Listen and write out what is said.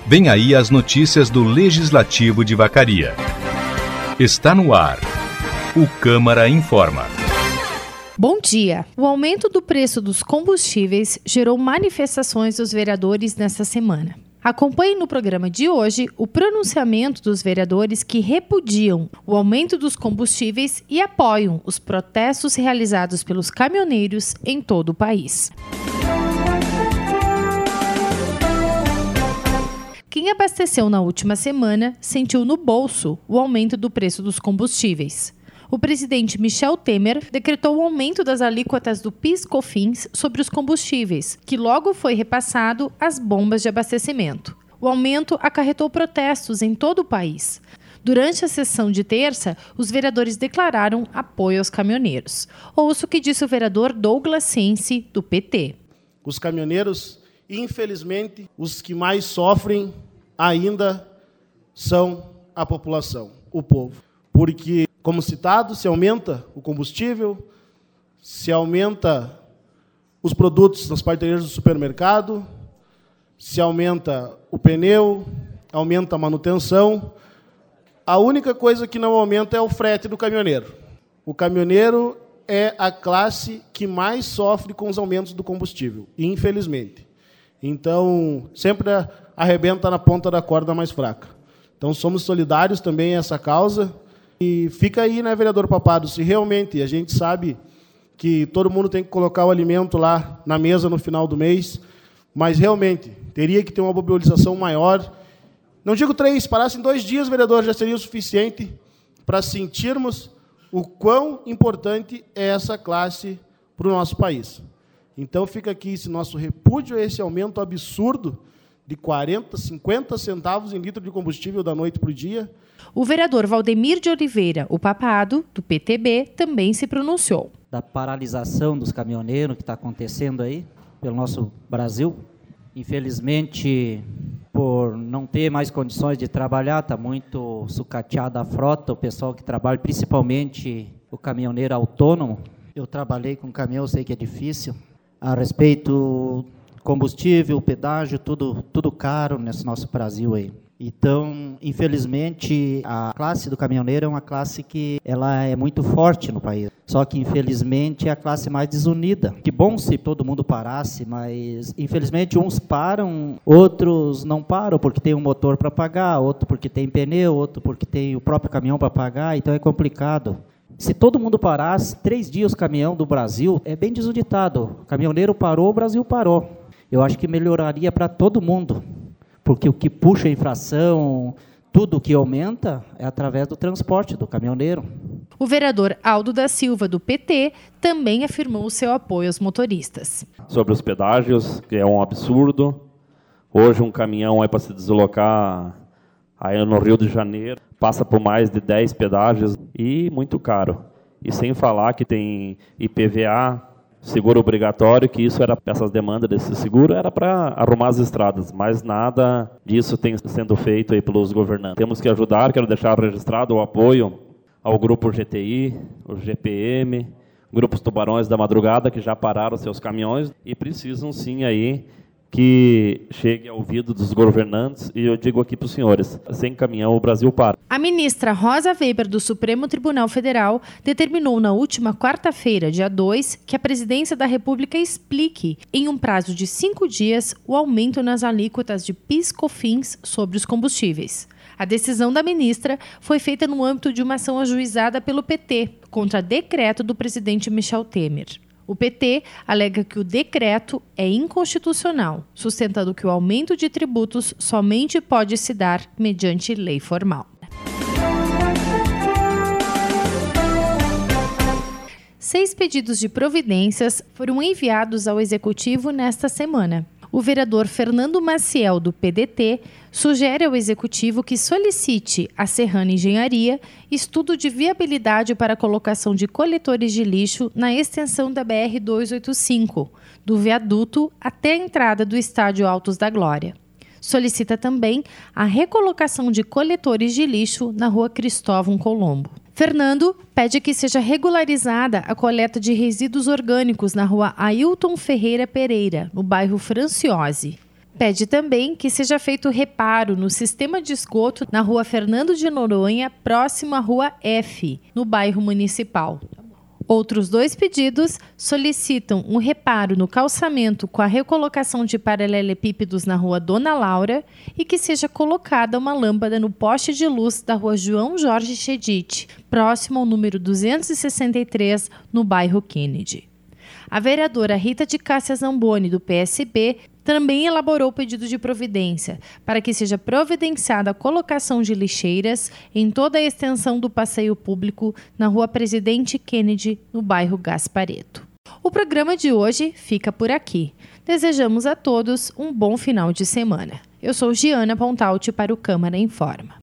Vem aí as notícias do Legislativo de Vacaria. Está no ar. O Câmara Informa. Bom dia. O aumento do preço dos combustíveis gerou manifestações dos vereadores nesta semana. Acompanhe no programa de hoje o pronunciamento dos vereadores que repudiam o aumento dos combustíveis e apoiam os protestos realizados pelos caminhoneiros em todo o país. Quem abasteceu na última semana sentiu no bolso o aumento do preço dos combustíveis. O presidente Michel Temer decretou o aumento das alíquotas do PIS/COFINS sobre os combustíveis, que logo foi repassado às bombas de abastecimento. O aumento acarretou protestos em todo o país. Durante a sessão de terça, os vereadores declararam apoio aos caminhoneiros. Ouça o que disse o vereador Douglas Sense, do PT. Os caminhoneiros, infelizmente, os que mais sofrem ainda são a população, o povo. Porque, como citado, se aumenta o combustível, se aumenta os produtos nas prateleiras do supermercado, se aumenta o pneu, aumenta a manutenção. A única coisa que não aumenta é o frete do caminhoneiro. O caminhoneiro é a classe que mais sofre com os aumentos do combustível, infelizmente. Então, sempre arrebenta na ponta da corda mais fraca. Então, somos solidários também a essa causa. E fica aí, né, vereador Papado, se realmente a gente sabe que todo mundo tem que colocar o alimento lá na mesa no final do mês, mas realmente teria que ter uma mobilização maior. Não digo 3, parassem 2 dias, vereador, já seria o suficiente para sentirmos o quão importante é essa classe para o nosso país. Então, fica aqui esse nosso repúdio a esse aumento absurdo de 40, 50 centavos em litro de combustível da noite para o dia. O vereador Valdemir de Oliveira, o Papado, do PTB, também se pronunciou. Da paralisação dos caminhoneiros que está acontecendo aí pelo nosso Brasil. Infelizmente, por não ter mais condições de trabalhar, está muito sucateada a frota, o pessoal que trabalha, principalmente o caminhoneiro autônomo. Eu trabalhei com caminhão, sei que é difícil. A respeito combustível, pedágio, tudo caro nesse nosso Brasil aí. Então, infelizmente, a classe do caminhoneiro é uma classe que ela é muito forte no país. Só que, infelizmente, é a classe mais desunida. Que bom se todo mundo parasse, mas, infelizmente, uns param, outros não param porque tem um motor para pagar, outro porque tem pneu, outro porque tem o próprio caminhão para pagar, então é complicado. Se todo mundo parasse, 3 dias o caminhão do Brasil é bem desunitado. O caminhoneiro parou, o Brasil parou. Eu acho que melhoraria para todo mundo. Porque o que puxa a inflação, tudo que aumenta, é através do transporte do caminhoneiro. O vereador Aldo da Silva, do PT, também afirmou o seu apoio aos motoristas. Sobre os pedágios, que é um absurdo. Hoje um caminhão é para se deslocar aí no Rio de Janeiro, passa por mais de 10 pedágios e muito caro. E sem falar que tem IPVA, seguro obrigatório, que isso era, essas demandas desse seguro era para arrumar as estradas, mas nada disso tem sendo feito aí pelos governantes. Temos que ajudar, quero deixar registrado o apoio ao grupo GTI, o GPM, grupos Tubarões da Madrugada, que já pararam seus caminhões e precisam sim aí que chegue ao ouvido dos governantes, e eu digo aqui para os senhores, sem caminhão o Brasil para. A ministra Rosa Weber, do Supremo Tribunal Federal, determinou na última quarta-feira, dia 2, que a Presidência da República explique, em um prazo de 5 dias, o aumento nas alíquotas de PIS/COFINS sobre os combustíveis. A decisão da ministra foi feita no âmbito de uma ação ajuizada pelo PT, contra decreto do presidente Michel Temer. O PT alega que o decreto é inconstitucional, sustentando que o aumento de tributos somente pode se dar mediante lei formal. Seis pedidos de providências foram enviados ao Executivo nesta semana. O vereador Fernando Maciel, do PDT, sugere ao Executivo que solicite à Serrana Engenharia estudo de viabilidade para a colocação de coletores de lixo na extensão da BR-285, do viaduto até a entrada do Estádio Altos da Glória. Solicita também a recolocação de coletores de lixo na Rua Cristóvão Colombo. Fernando pede que seja regularizada a coleta de resíduos orgânicos na Rua Ailton Ferreira Pereira, no bairro Franciose. Pede também que seja feito reparo no sistema de esgoto na rua Fernando de Noronha, próximo à rua F, no bairro Municipal. Outros 2 pedidos solicitam um reparo no calçamento com a recolocação de paralelepípedos na rua Dona Laura e que seja colocada uma lâmpada no poste de luz da rua João Jorge Chedid, próximo ao número 263, no bairro Kennedy. A vereadora Rita de Cássia Zamboni, do PSB, também elaborou pedido de providência para que seja providenciada a colocação de lixeiras em toda a extensão do passeio público na rua Presidente Kennedy, no bairro Gasparetto. O programa de hoje fica por aqui. Desejamos a todos um bom final de semana. Eu sou Giana Pontalti para o Câmara Informa.